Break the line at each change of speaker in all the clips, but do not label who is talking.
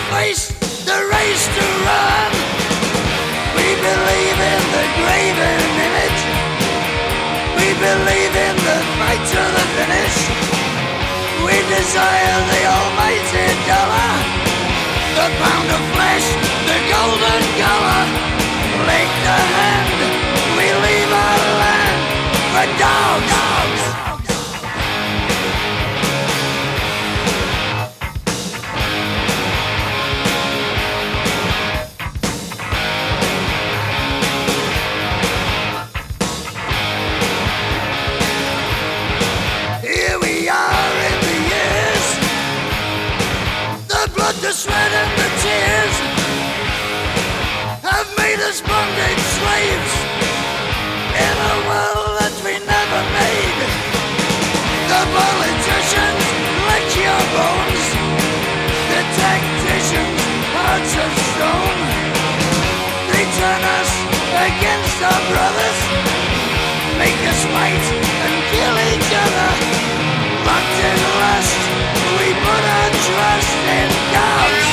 face the race to run. We believe in the graven image. We believe in the fight to the finish. We desire the almighty dollar, the pound of flesh, the golden color. Lake the hand, we leave our land for dogs. Here we are in the years, the blood, the sweat and the tears have made us bondage slaves in a world that we never made. The politicians lick your bones, the tacticians hearts of stone. They turn us against our brothers, make us fight and kill each other. Locked in lust, we put our trust in dogs.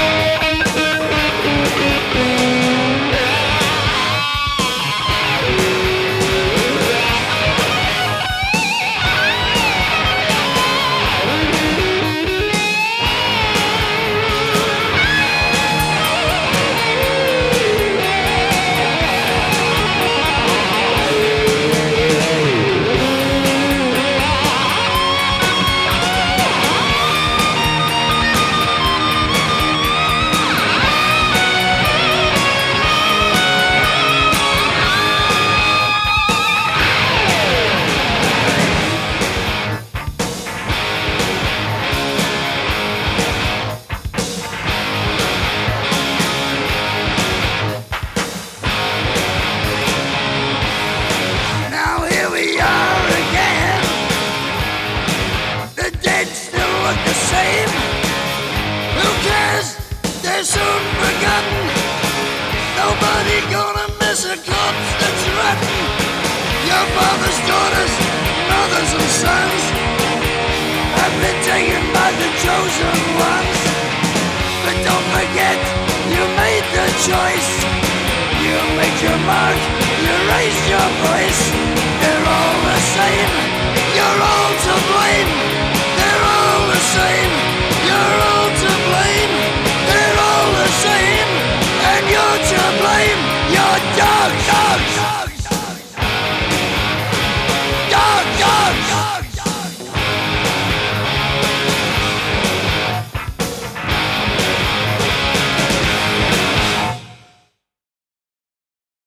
Look the same. Who cares? They're soon forgotten. Nobody gonna miss a corpse that's rotten. Your father's daughters, mothers and sons have been taken by the chosen ones. But don't forget, you made the choice. You made your mark, you raised your voice. They're all the same.